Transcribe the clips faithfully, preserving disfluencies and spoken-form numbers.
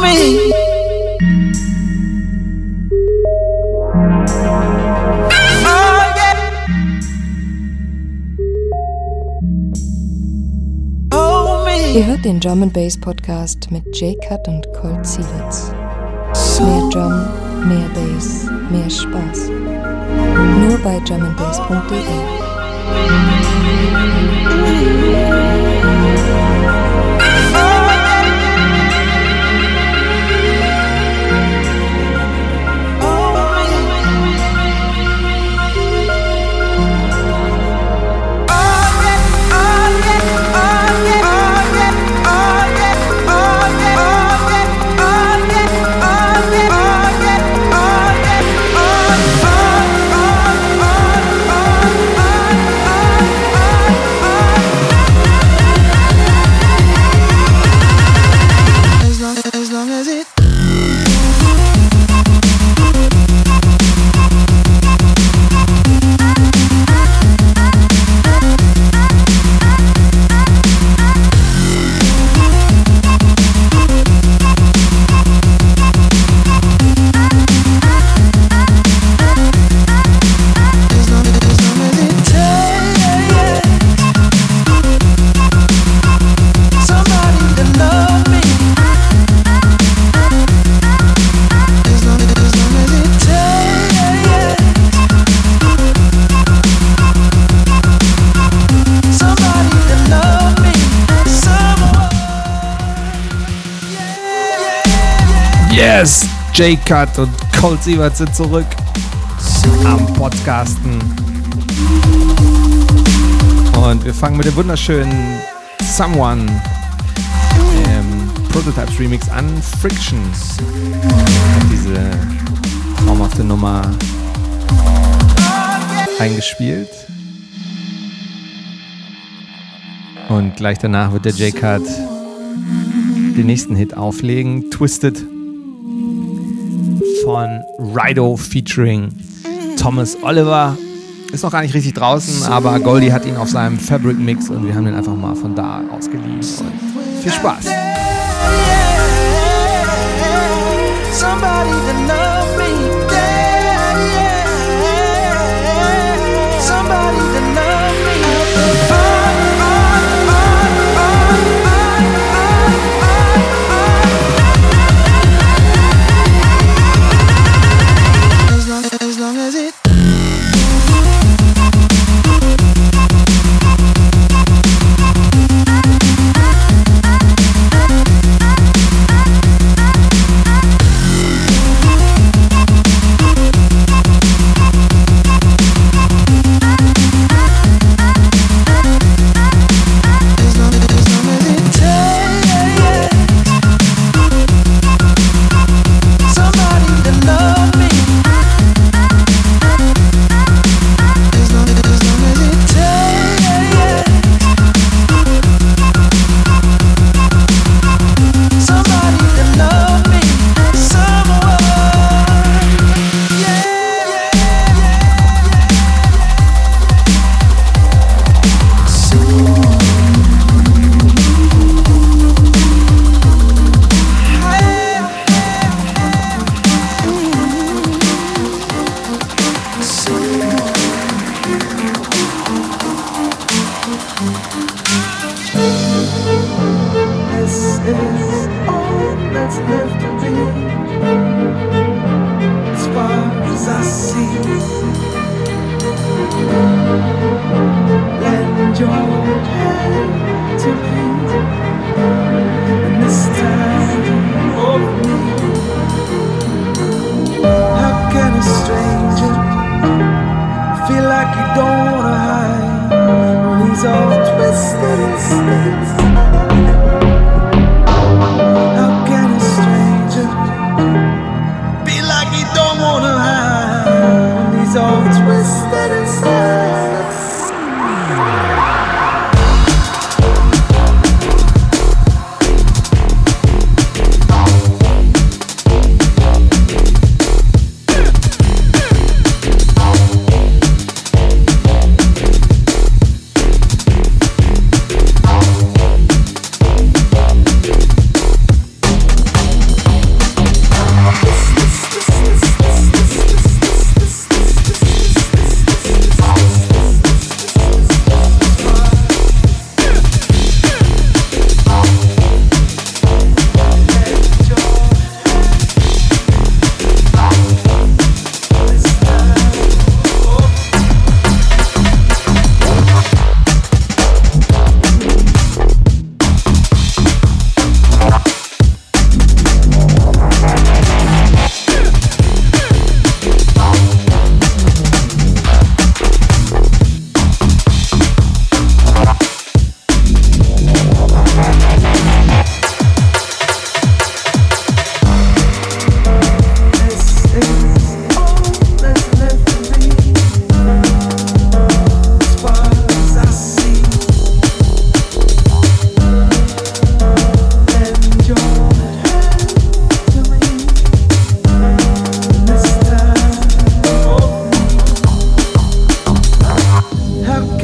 me. Ihr hört den Drum and Bass Podcast mit J-Cut und Colt Sievers. Mehr Drum, mehr Bass, mehr Spaß. Nur bei drum and bass punkt de. Yes! J-Cut und Colt Sievers sind zurück am Podcasten. Und wir fangen mit dem wunderschönen Someone ähm, Prototypes Remix an. Friction hat diese traumhafte Nummer eingespielt. Und gleich danach wird der J-Cut den nächsten Hit auflegen. Twisted von Rido featuring Thomas Oliver. Ist noch gar nicht richtig draußen, aber Goldie hat ihn auf seinem Fabric Mix und wir haben den einfach mal von da ausgeliehen. Und viel Spaß! Somebody to love me, yeah, yeah. Somebody to love me. As long, as long as it.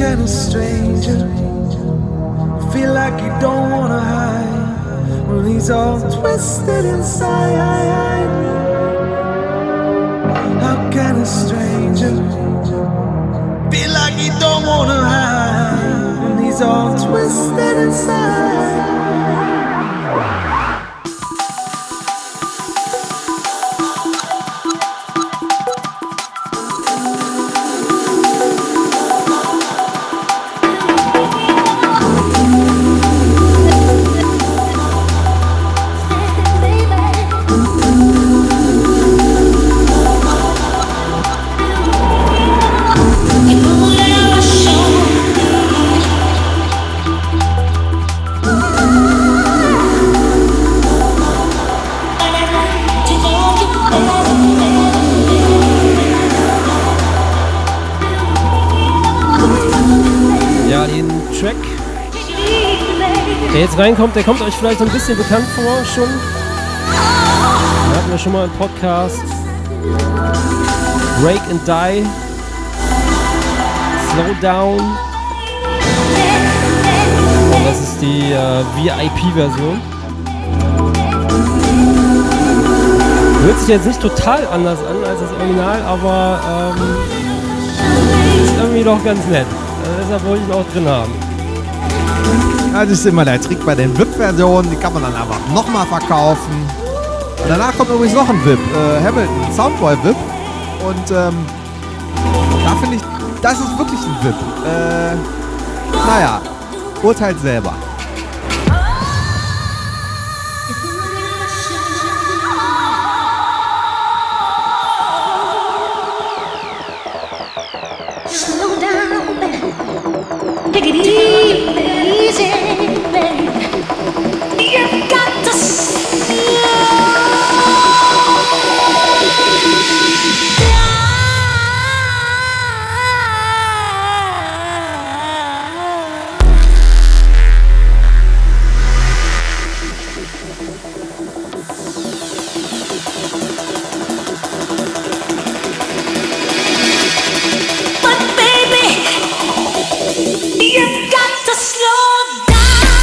kind of stranger. Feel like you don't wanna hide when he's all twisted inside. How kind of stranger. Feel like you don't wanna hide when he's all twisted inside. Der jetzt reinkommt, der kommt euch vielleicht ein bisschen bekannt vor schon. Da hatten wir schon mal einen Podcast. Break and Die. Slow Down. Und das ist die äh, V I P-Version. Hört sich jetzt nicht total anders an als das Original, aber ähm, ist irgendwie doch ganz nett. Also deshalb wollte ich ihn auch drin haben. Das ist immer der Trick bei den V I P-Versionen, die kann man dann einfach nochmal verkaufen. Und danach kommt übrigens noch ein V I P, äh, Hamilton Soundboy V I P. Und ähm, da finde ich, das ist wirklich ein V I P. Äh, naja, urteilt selber. Slow down, take it easy, baby. You've got to slow But baby, you've got to slow down.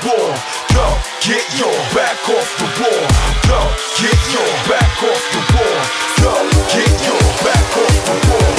wall. Go, get your back off the wall. Go, get your back off the wall. Go, get your back off the wall.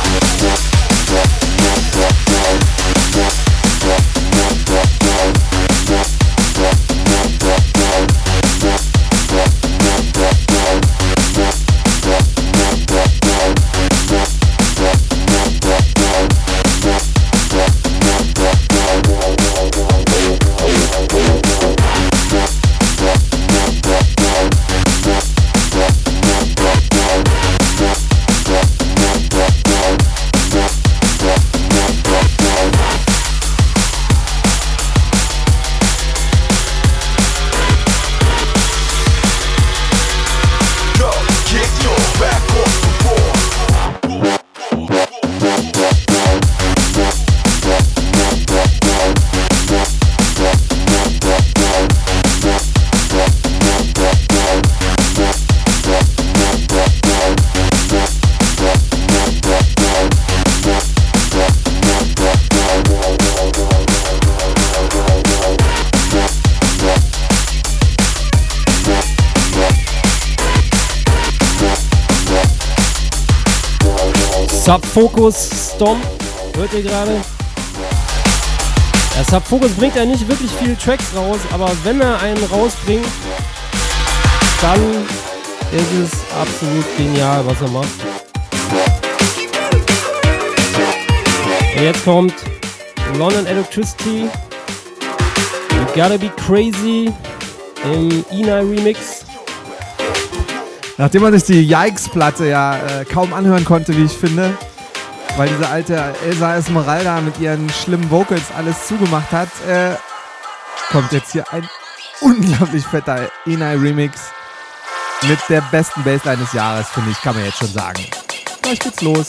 Subfocus Stomp, hört ihr gerade? Der Subfocus bringt ja nicht wirklich viele Tracks raus, aber wenn er einen rausbringt, dann ist es absolut genial, was er macht. Und jetzt kommt London Electricity, You Gotta Be Crazy im Inai Remix. Nachdem man sich die Yikes-Platte ja äh, kaum anhören konnte, wie ich finde, weil diese alte Elsa Esmeralda mit ihren schlimmen Vocals alles zugemacht hat, äh, kommt jetzt hier ein unglaublich fetter Inai-Remix mit der besten Bassline des Jahres, finde ich, kann man jetzt schon sagen. Gleich geht's los.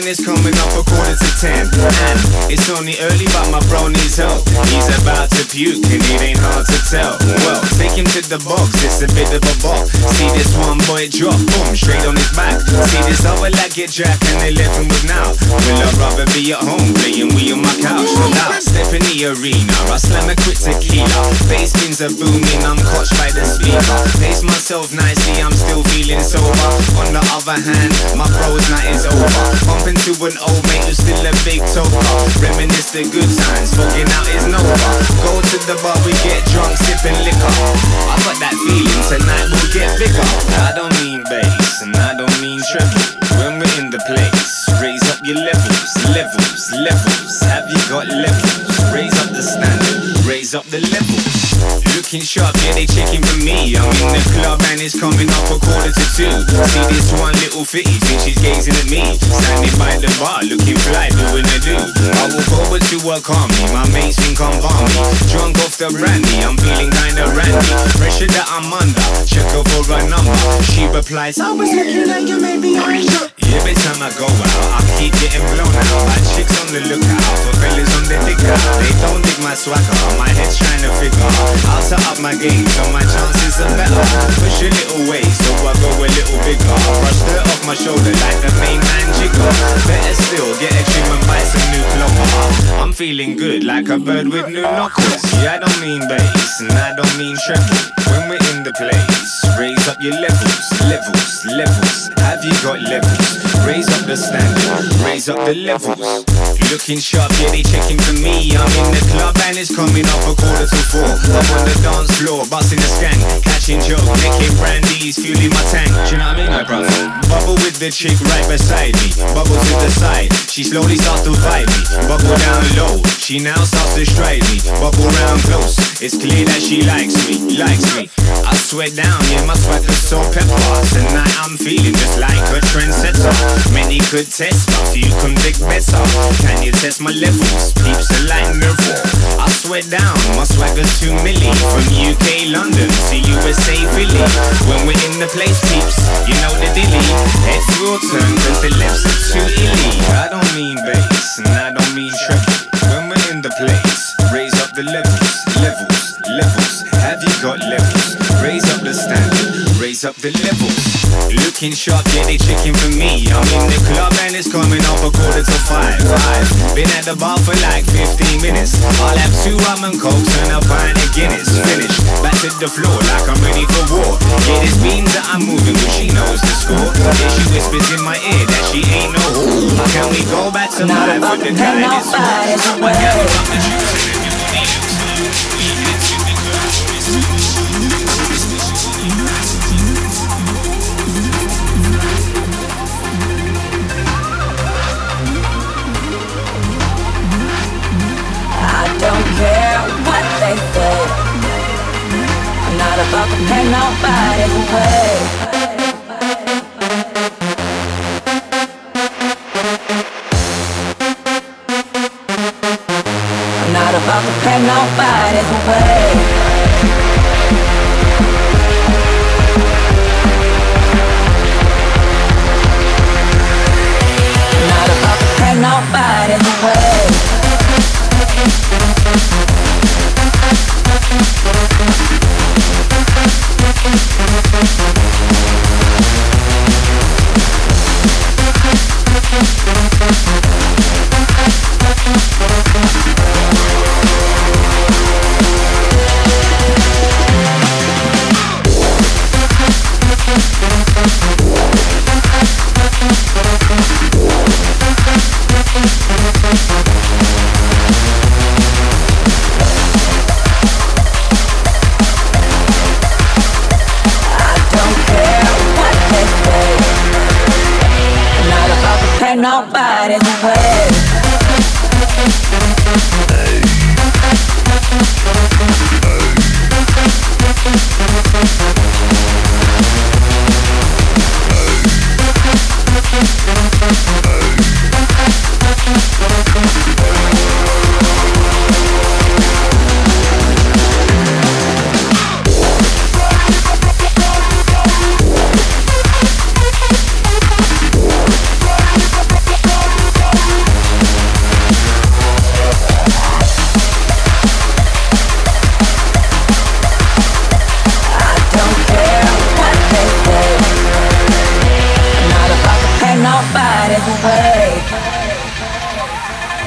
is coming up a quarter to ten. And it's only early, but my bro needs help. He's about to puke and it ain't hard to tell. Well, take him to the box, it's a bit of a bop. See this one boy drop, boom, straight on his back. See this other lad get jacked and they left him with now. Will I rather be at home playing we on my couch? Now, step in the arena, I slam a quick tequila. Bass spins are booming, I'm caught by the speaker. Pace myself nicely, I'm still feeling sober. On the other hand, my bro's night is over. Bumping to an old mate who's still a big toker. Reminisce the good times, fogging out is Nova. Go to the bar, we get drunk, sipping liquor. I got that feeling, tonight we'll get bigger. I don't mean bass, and I don't mean treble. When we're in the place, raise up your levels, levels, levels. Have you got levels? Raise up the standard, raise up the levels. Looking sharp, yeah, they checking for me. I'm in the club and it's coming up a quarter to two. See this one little fitty, think she's gazing at me. Standing by the bar, looking fly, doing a do. I walk over to her, calm me, my mates think I'm balmy. Drunk off the brandy, I'm feeling kinda randy. Pressure that I'm under, check her for a number. She replies, I was looking like you made me under. Every time I go out, I keep getting blown out. My chicks on the lookout for fellas on the dick out. They don't dig my swagger, my head's trying to figure. I'll set up my game so my chances are better. Push a little way so I go a little bigger. Brush dirt off my shoulder like the main man jigger. Better still, get a trim and buy some new clover. I'm feeling good like a bird with new knuckles. Yeah, I don't mean bass and I don't mean treble. When we're in the place, raise up your levels, levels, levels. Have you got levels? Raise up the standard, raise up the levels. Looking sharp, yeah, they checking for me. I'm in the club and it's coming up a quarter to four. I'm on the dance floor, busting the skank, catching Joe, licking brandies, fueling my tank. Do you know what I mean, my brother? Bubble with the chick right beside me. Bubble to the side, she slowly starts to vibe me. Bubble down low, she now starts to stride me. Bubble round close, it's clear that she likes me, likes me. I sweat down, yeah, my swagger's so pepper. Tonight I'm feeling just like a trendsetter. Many could test, but few can dig better. Can you test my levels? Peeps are like mirror. I sweat down, my swagger's too milli. From U K, London to U S A, Philly. When we're in the place, peeps, you know the dilly. Heads will turn cause the lefts are too illy. I don't mean bass, and I don't mean treble. When we're in the place, raise up the levels, levels, levels. Have you got levels? Raise up the standard, raise up the levels. Looking sharp, yeah, they checking for me. I'm in the club and it's coming up a quarter to five. Five. Been at the bar for like fifteen minutes. I'll have two rum and cokes and a pint of Guinness. Finish, back to the floor like I'm ready for war. Yeah, there's beans that I'm moving, but she knows the score. Yeah, she whispers in my ear that she ain't no whore. Can we go back to life with the guy that's wrong? Why can't we cut the juice and everybody looks good? We head to the club, I don't care what they say. I'm not about to pay nobody's way. I'm not about to pay nobody's way. I'm not about to pay nobody's way. Nobody's way.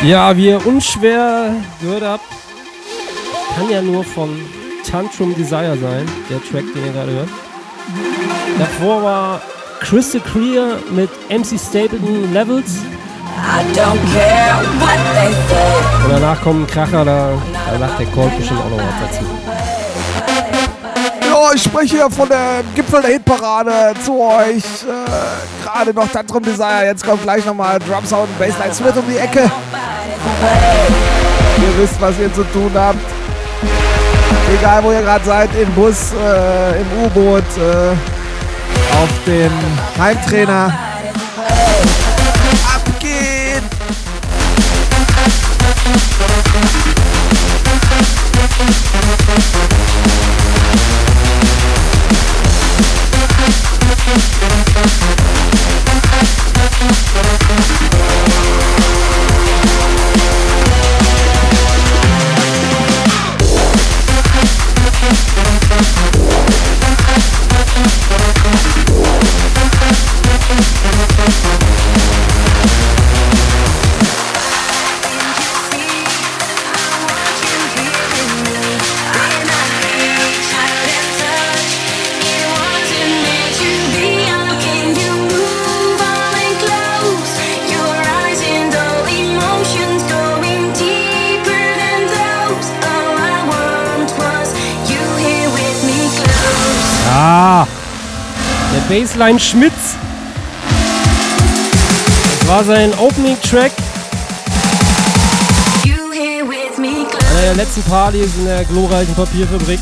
Ja, wie ihr unschwer gehört habt, kann ja nur von Tantrum Desire sein, der Track, den ihr gerade hört. Davor war Crystal Clear mit M C Stapleton Levels. I don't care what they say. Und danach kommt ein Kracher, da, da sagt der Colt bestimmt auch noch was dazu. Ja, ich spreche hier von der Gipfel der Hitparade zu euch. Äh, Gerade noch Tantrum Desire, jetzt kommt gleich nochmal Drum Sound und Bassline Smith um die Ecke. Ihr wisst, was ihr zu tun habt. Egal, wo ihr gerade seid, im Bus, äh, im U-Boot, äh, auf dem Heimtrainer. Ab geht! Ah, der Bassline Schmitz. Das war sein Opening-Track einer der letzten Partys in der glorreichen Papierfabrik.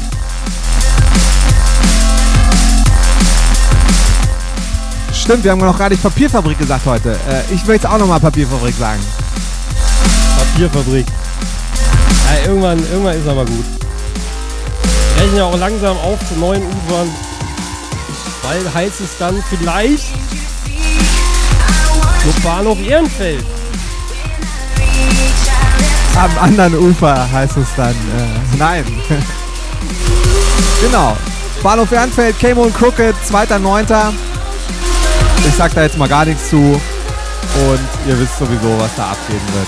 Stimmt, wir haben noch gar nicht Papierfabrik gesagt heute. Äh, ich möchte auch nochmal Papierfabrik sagen. Papierfabrik. Ja, irgendwann, irgendwann ist aber gut. Wir rechnen ja auch langsam auf zu neuen Ufern. Weil heißt es dann vielleicht noch Bahnhof Ehrenfeld. Am anderen Ufer heißt es dann. Äh, nein. Genau. Bahnhof Ehrenfeld, Camo und Crooked, zweiter neunter Ich sag da jetzt mal gar nichts zu. Und ihr wisst sowieso, was da abgehen wird.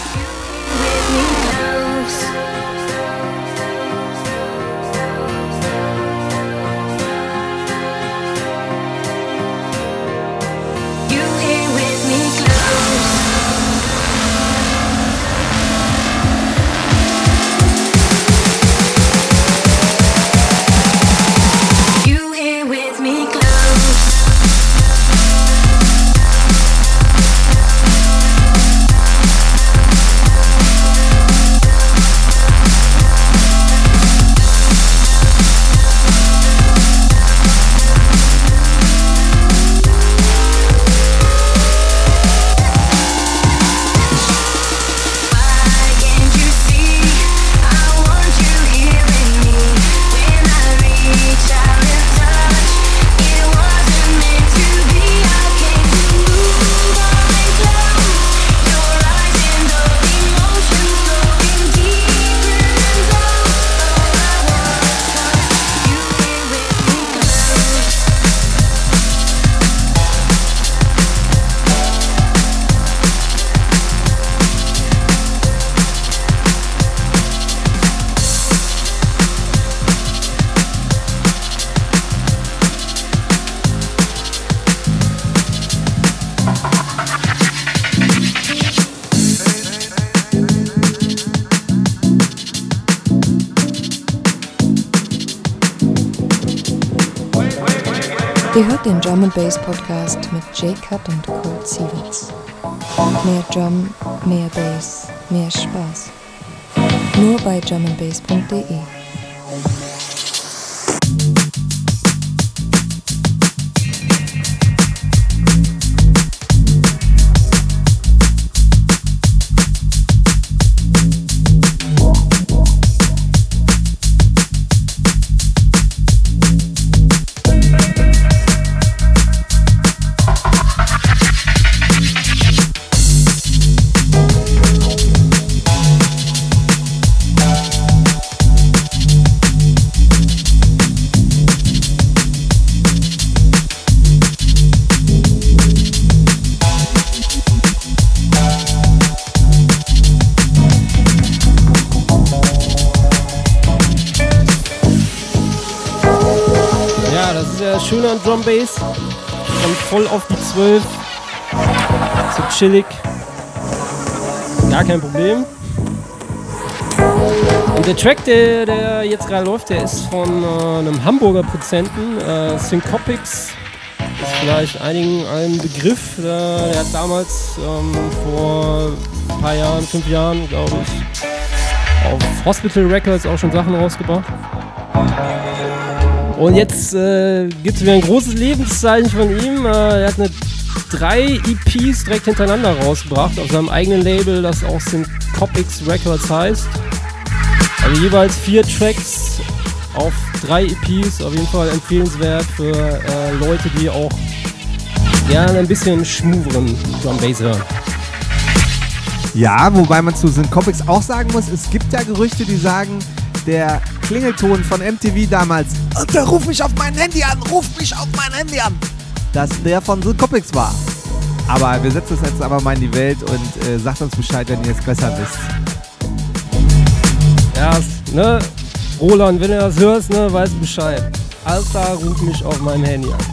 Ihr hört den Drum and Bass Podcast mit J-Cut und Colt Sievers. Mehr Drum, mehr Bass, mehr Spaß. Nur bei drum and bass punkt de. Schöne an Drum Bass. Kommt voll auf die zwölf. So chillig. Gar kein Problem. Und der Track, der, der jetzt gerade läuft, der ist von äh, einem Hamburger Produzenten, äh, Syncopix. Ist vielleicht einigen ein Begriff. Äh, der hat damals ähm, vor ein paar Jahren, fünf Jahren, glaube ich, auf Hospital Records auch schon Sachen rausgebracht. Und jetzt äh, gibt es wieder ein großes Lebenszeichen von ihm. Äh, er hat eine drei E Ps direkt hintereinander rausgebracht auf seinem eigenen Label, das auch Syncopix Records heißt. Also jeweils vier Tracks auf drei E Ps, auf jeden Fall empfehlenswert für äh, Leute, die auch gerne ein bisschen schmooveren Drum Bass hören. Ja, wobei man zu Syncopix auch sagen muss, es gibt ja Gerüchte, die sagen, der Klingelton von M T V damals, und der ruf mich auf mein Handy an, ruf mich auf mein Handy an, dass der von Syncopix war. Aber wir setzen es jetzt aber mal in die Welt und äh, sagt uns Bescheid, wenn ihr es besser wisst. Ja, ne, Roland, wenn du das hörst, ne, weißt du Bescheid. Alter, ruf mich auf meinem Handy an.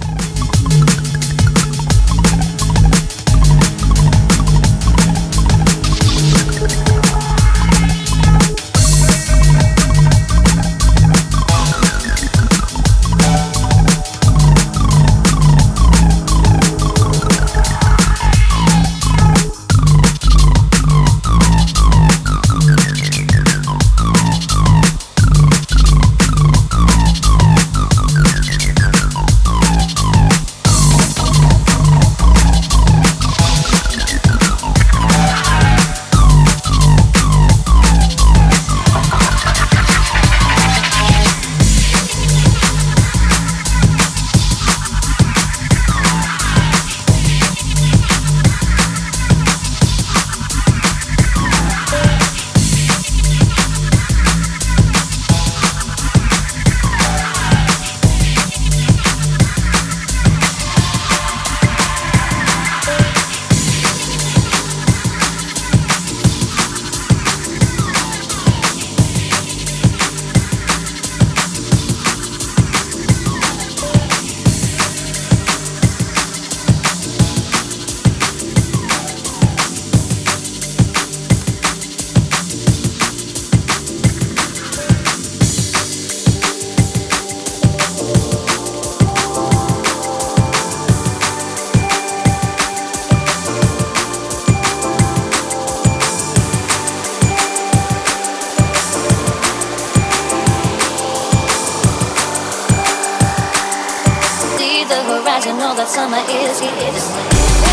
Summer is here to stay.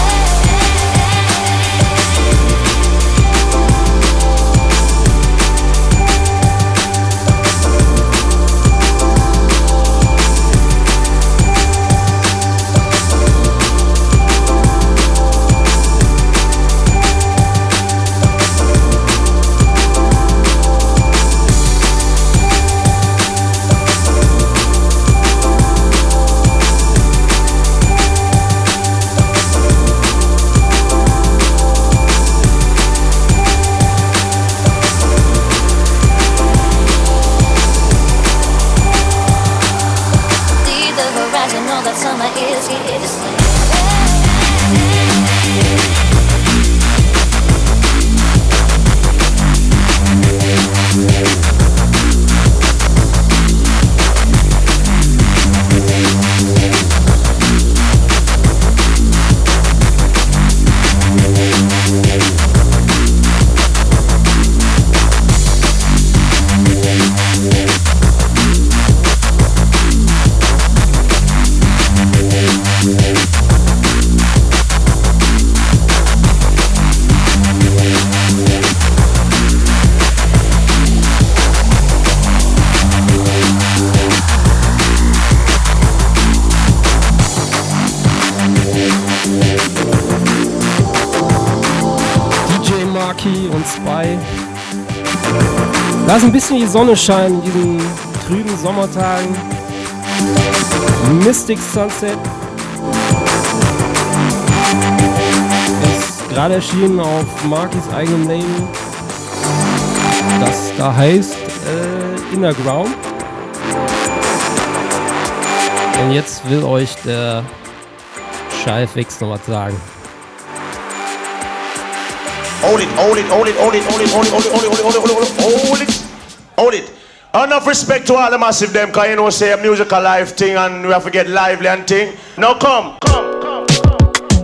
Und Spy. Lass ein bisschen die Sonne scheinen in diesen trüben Sommertagen. Mystic Sunset ist gerade erschienen auf Markys eigenem Label, das da heißt äh, Inner Ground. Und jetzt will euch der Scheifix noch was sagen. Hold it, hold it, hold it, hold it, hold it, hold it, hold it, hold it, hold it, hold it, hold it, hold it, hold it. Enough respect to all the massive them, cause you know say a musical live thing and we have to get lively and thing. Now come, come, come, come.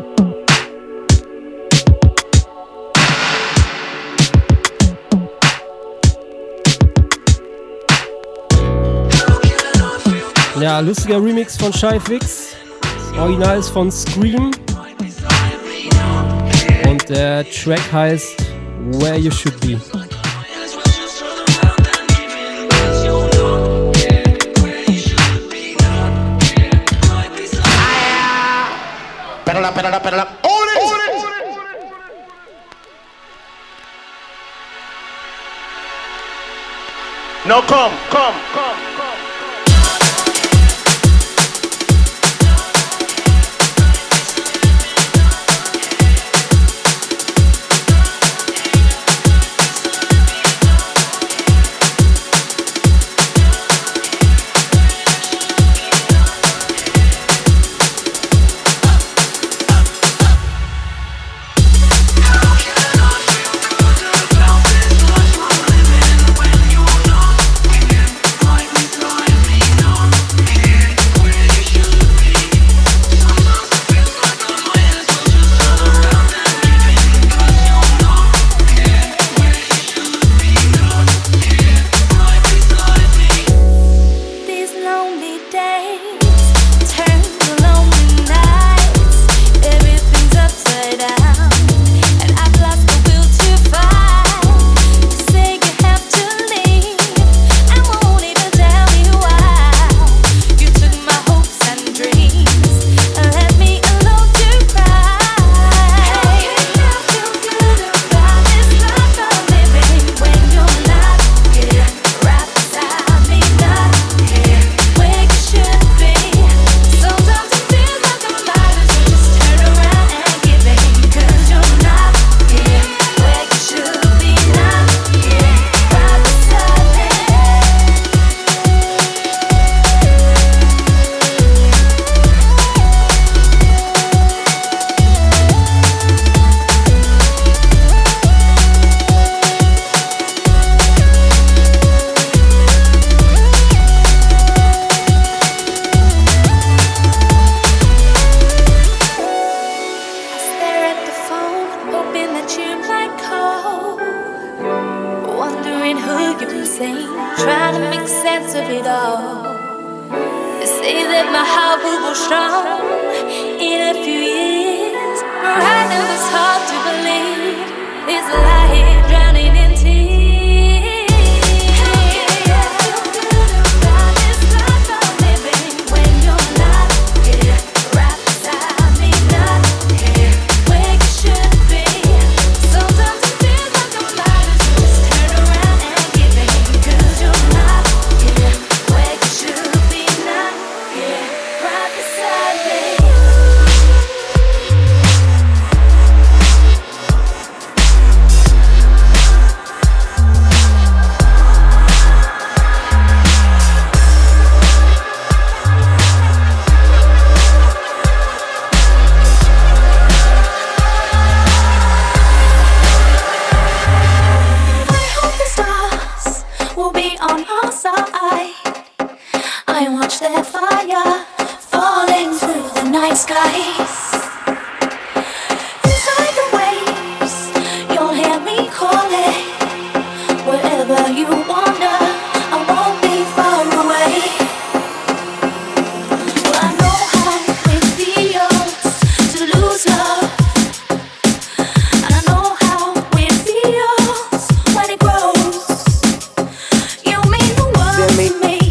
Ja, lustiger Remix von Scheifix. Original ist von Scream. Und der Track heißt Where You Should Be. Pedal up, pedal up, pedal up. Hold it, hold it. Now come, come, come, come. Me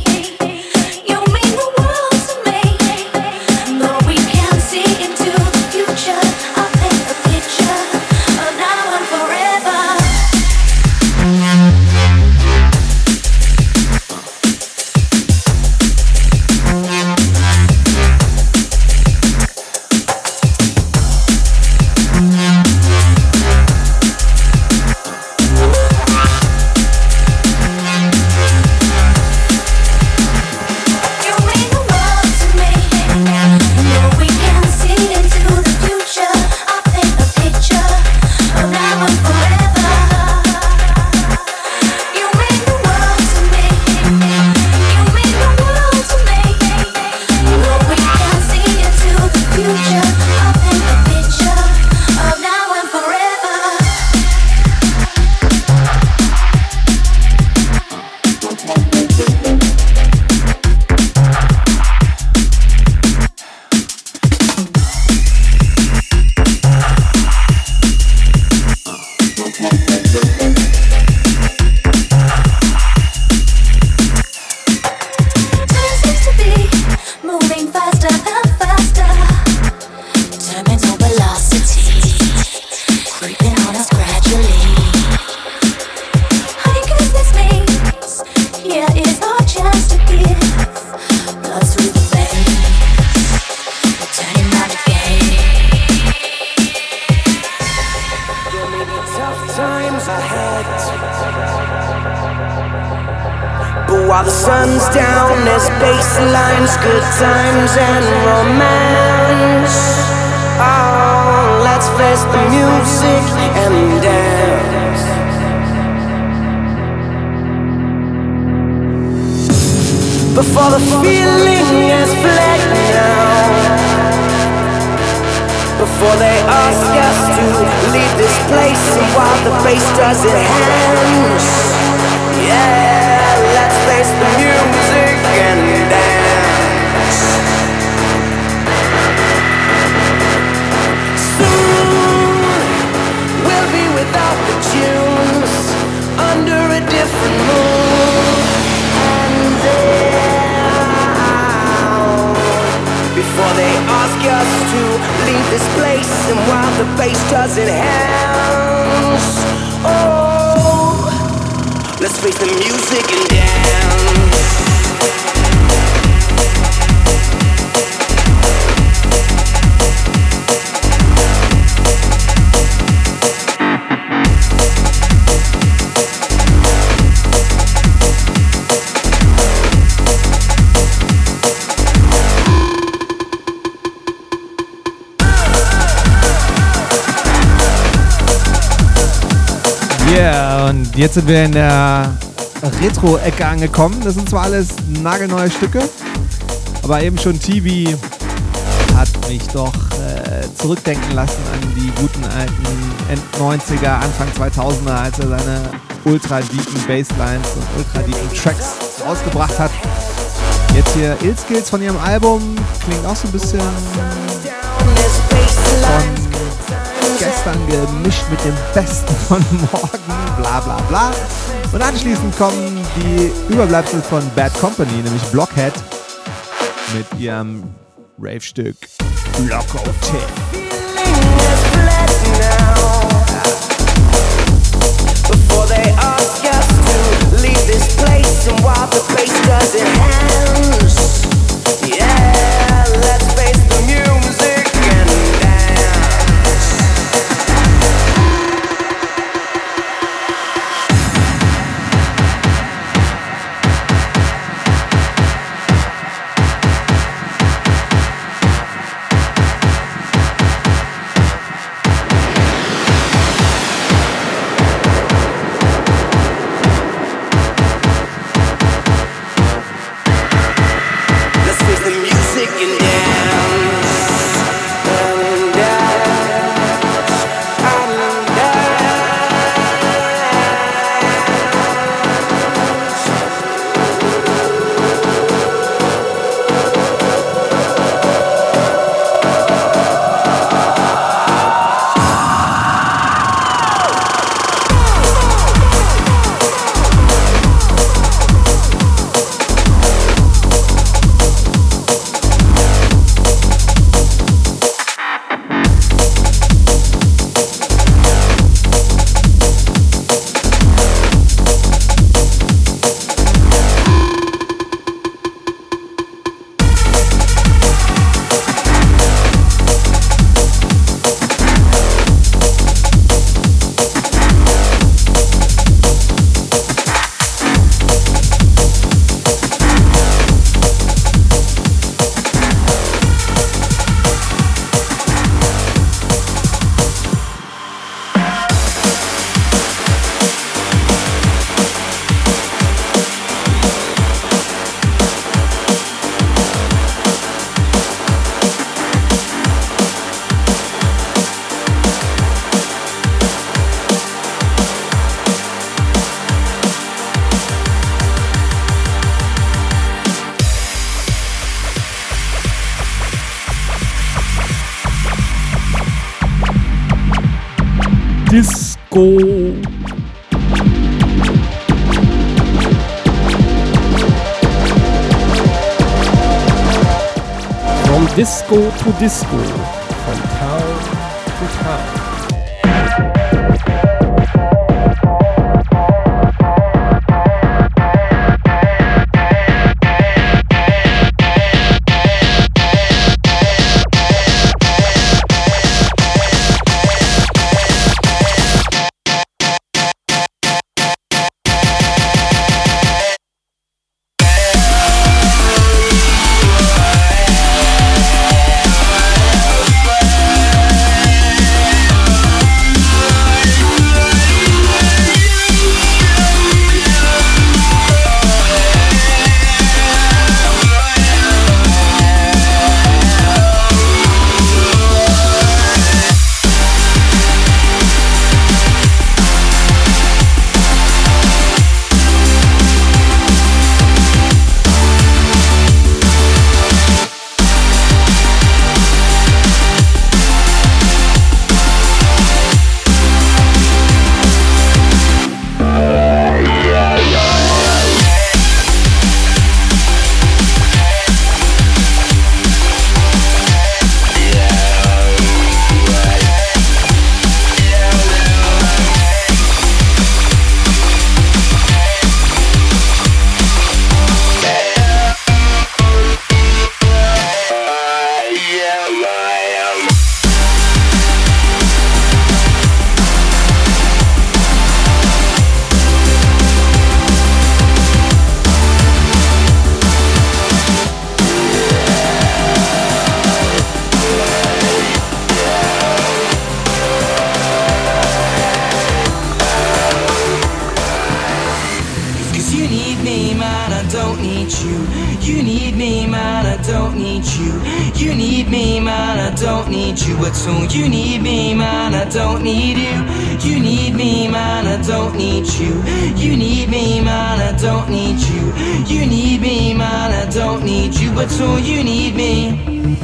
While the sun's down, there's bass lines, good times and romance. Oh, let's face the music and dance. Before the feeling is fled now, before they ask us to leave this place, and while the bass does it hands. Yeah, let's face the music and dance. Soon we'll be without the tunes, under a different moon. And then, before they ask us to leave this place, and while the bass does it hands. Oh, let's face the music and dance. Yeah, und jetzt sind wir in der Retro-Ecke angekommen. Das sind zwar alles nagelneue Stücke, aber eben schon T V hat mich doch äh, zurückdenken lassen an die guten alten End neunziger, Anfang zweitausender, als er seine ultra-deepen Basslines und ultra-deepen Tracks rausgebracht hat. Jetzt hier Ill Skills von ihrem Album, klingt auch so ein bisschen von gestern gemischt mit dem Besten von morgen, bla bla bla. Und anschließend kommen die Überbleibsel von Bad Company, nämlich Blockhead, mit ihrem Rave-Stück Loco Tip. Before they ask us to leave this place, and while the bass does it hands. Yeah, let's face the music and Disco. From disco to disco, from town to town. need me, man, I don't need you. You need me, man, I don't need you. You need me, man, I don't need you at all. You need me, man, I don't need you. You need me, man, I don't need you. You need me, man, I don't need you. You need me, man, I don't need you at all. You need me.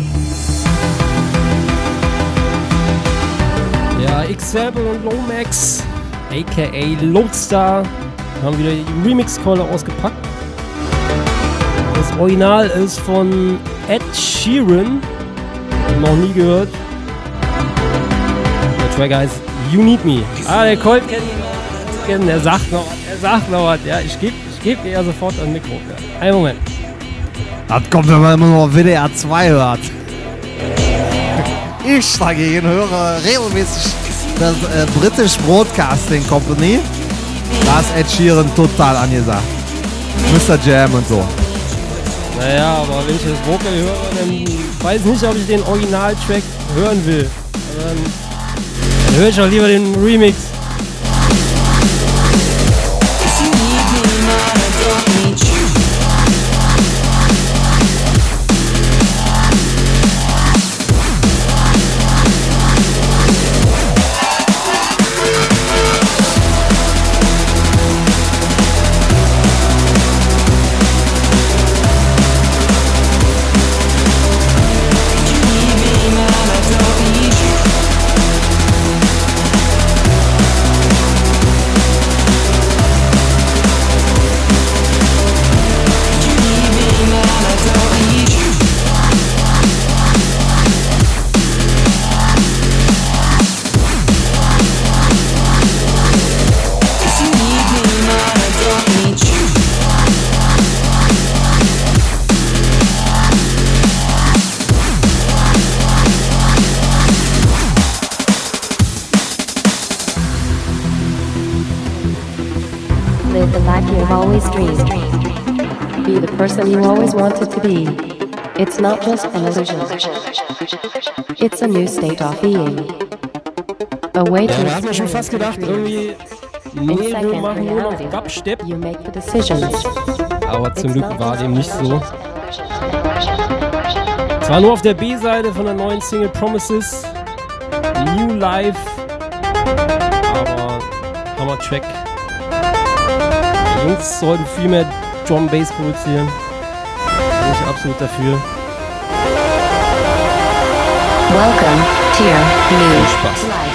Ja, X-Sample und Lomax, aka Lodestar, haben wieder die Remix-Keule ausgepackt. Das Original ist von Ed Sheeran, noch nie gehört. Der Track heißt You Need Me. Ah, der Colt kennt ihn, der sagt noch, er sagt noch was. Ja, ich gebe ich geb dir ja sofort ein Mikro. Ja. Einen Moment. Das kommt, wenn man immer noch W D R zwei hört. Ich dagegen höre regelmäßig das äh, British Broadcasting Company. Da ist Ed Sheeran total angesagt. Mister Jam und so. Naja, aber wenn ich das Vocal höre, dann weiß ich nicht, ob ich den Originaltrack hören will. Dann, dann höre ich auch lieber den Remix. Live the life you have always dreamed. Be the person you always wanted to be. It's not just an illusion. It's a new state of being. A way to Ja, da hat man schon fast gedacht, irgendwie, nee, wir machen nur noch Dubstep. You make the decisions. Aber zum Glück war dem nicht so. Zwar nur auf der B-Seite von der neuen Single Promises, New Life, aber Hammer-Track. Die Jungs sollten viel mehr Drum Bass produzieren. Bin ich absolut dafür. Welcome to your new Spaß. life.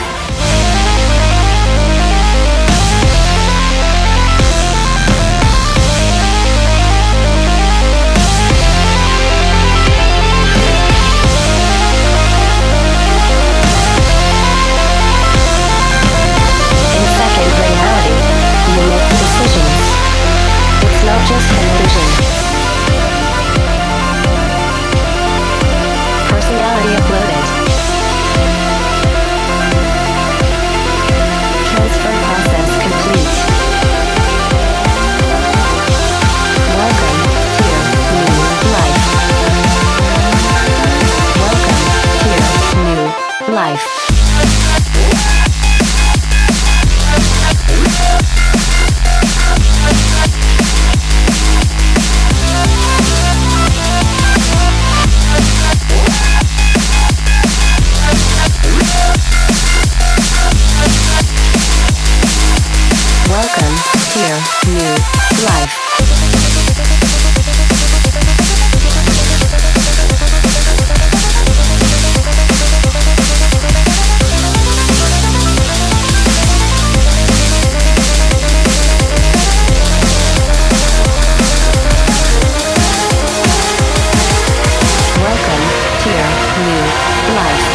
Not just an illusion. Personality uploaded. Transfer process complete. Welcome to your new life. Welcome to your new life. Welcome to your new life. Welcome to your new life.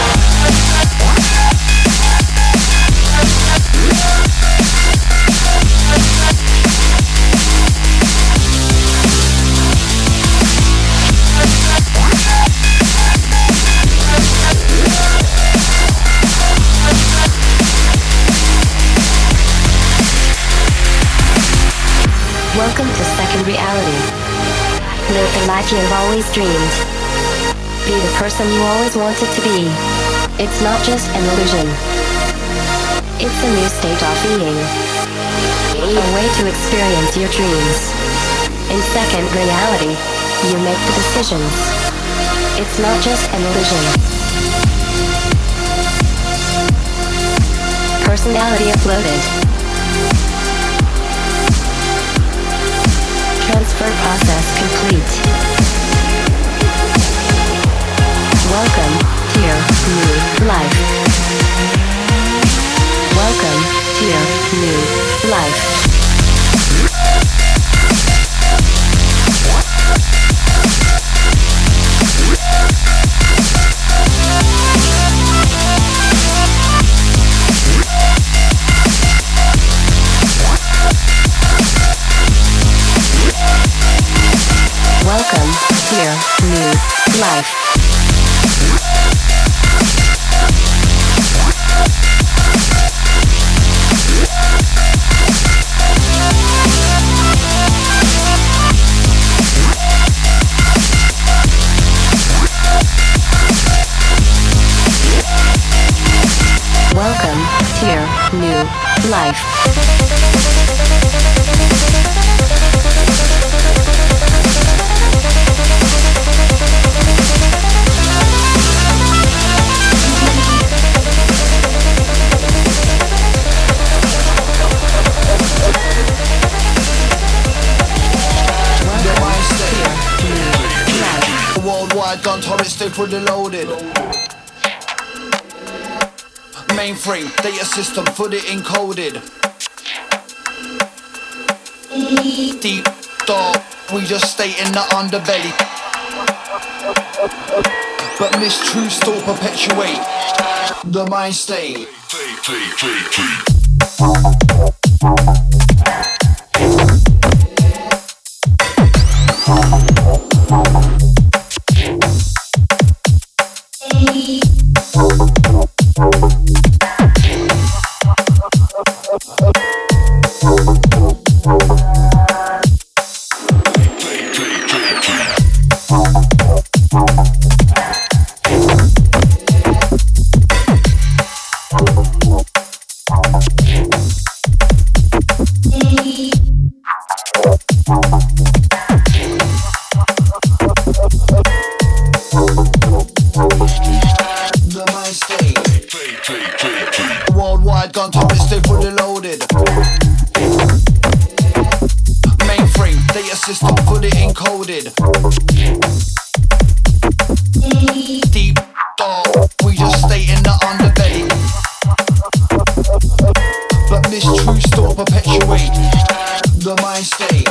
Welcome to Second Reality. Live the life you have always dreamed. Be the person you always wanted to be. It's not just an illusion. It's a new state of being. A way to experience your dreams. In second reality, you make the decisions. It's not just an illusion. Personality uploaded. Transfer process complete. Welcome to your new life. Welcome to your new life. Welcome to your new life. Welcome to your new life. Worldwide guns, holistic, fully loaded. Mainframe, data system, fully encoded. Deep dark, we just stay in the underbelly. But mistruths still perpetuate the mind state. Worldwide guns, holistic, fully loaded. Mainframe, data system, fully encoded. Deep dark, we just stay in the underbelly. But mistruths still perpetuate the mind state.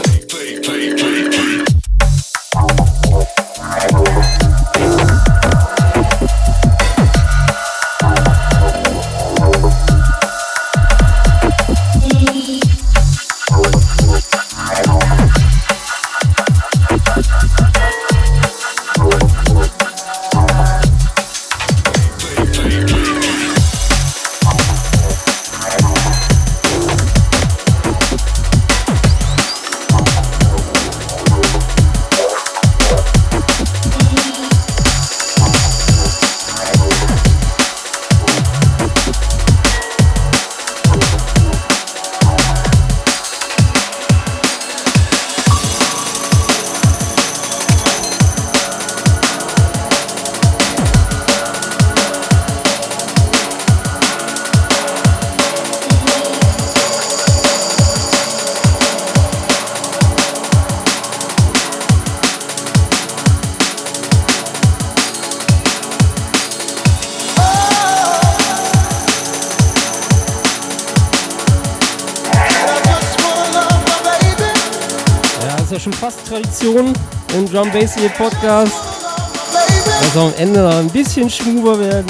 Ja schon fast Tradition im Drum Bass Here Podcast, dass wir am Ende noch ein bisschen schmuber werden.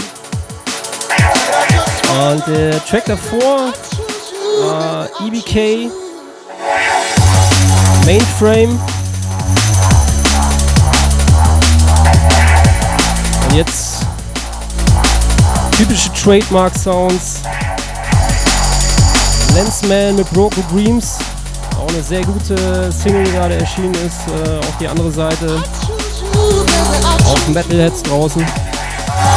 Und der Track davor war E B K, Mainframe. Und jetzt typische Trademark Sounds. Lensman mit Broken Dreams. Auch eine sehr gute Single, die gerade erschienen ist. Äh, auf die andere Seite. Auf Metalheads draußen.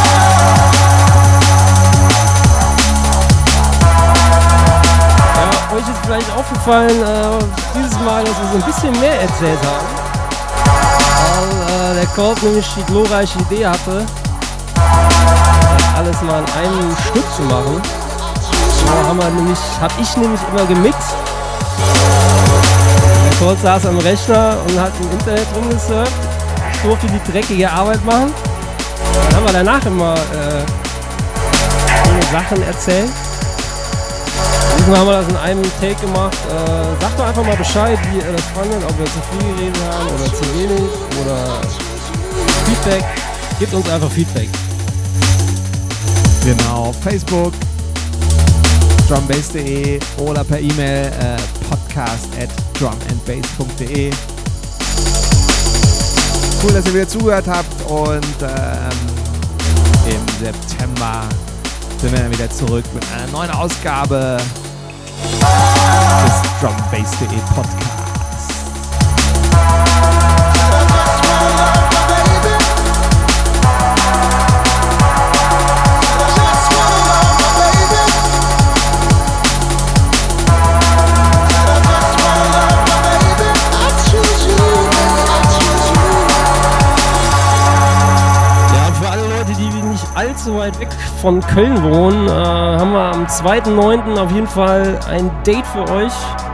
Ja, euch ist vielleicht aufgefallen, äh, dieses Mal, dass wir so ein bisschen mehr erzählt haben. Weil äh, der Colt nämlich die glorreiche Idee hatte, alles mal in einem Stück zu machen. Da haben wir nämlich, hab ich nämlich immer gemixt. Der Colt saß am Rechner und hat im Internet rumgesurft. Ich durfte die dreckige Arbeit machen. Dann haben wir danach immer äh, Sachen erzählt. Diesmal haben wir das in einem Take gemacht. Äh, sagt doch einfach mal Bescheid, wie ihr das fandet, ob wir zu viel geredet haben oder zu wenig oder Feedback. Gebt uns einfach Feedback. Genau, Facebook, drumbass punkt de oder per E-Mail äh, podcast at drumandbass punkt de. Cool, dass ihr wieder zugehört habt und ähm, im September sind wir dann wieder zurück mit einer neuen Ausgabe des drumbass punkt de Podcasts. Allzu weit weg von Köln wohnen, äh, haben wir am zweiten neunten auf jeden Fall ein Date für euch.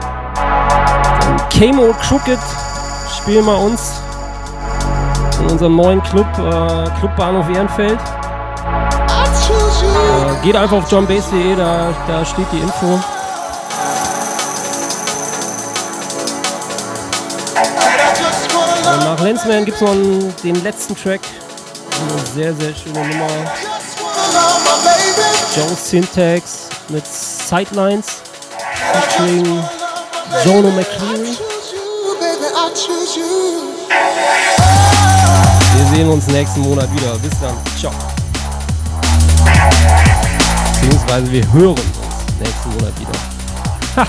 Camo Crooked spielen wir uns in unserem neuen Club, äh, Clubbahnhof Ehrenfeld. Äh, geht einfach auf drumbass punkt de, da, da steht die Info. Und nach Lensman gibt es noch einen, den letzten Track. Eine sehr, sehr schöne Nummer. Joe Syntax mit Sidelines featuring Jono McCleary. Wir sehen uns nächsten Monat wieder. Bis dann. Ciao. Beziehungsweise wir hören uns nächsten Monat wieder.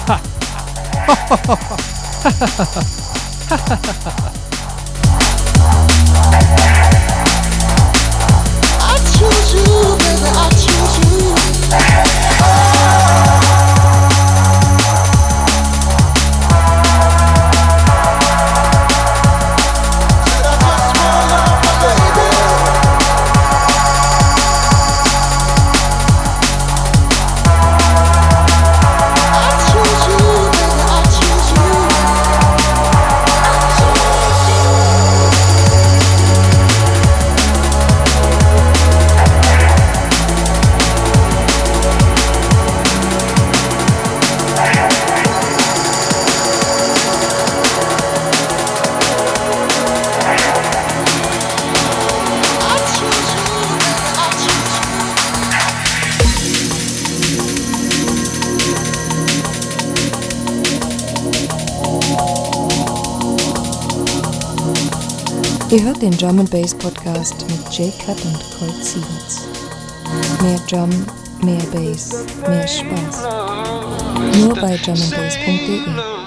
Choose you, baby, I choose you. Ihr hört den Drum and Bass Podcast mit J-Cut und Colt Sievers. Mehr Drum, mehr Bass, mehr Spaß. Nur bei drum and bass punkt de.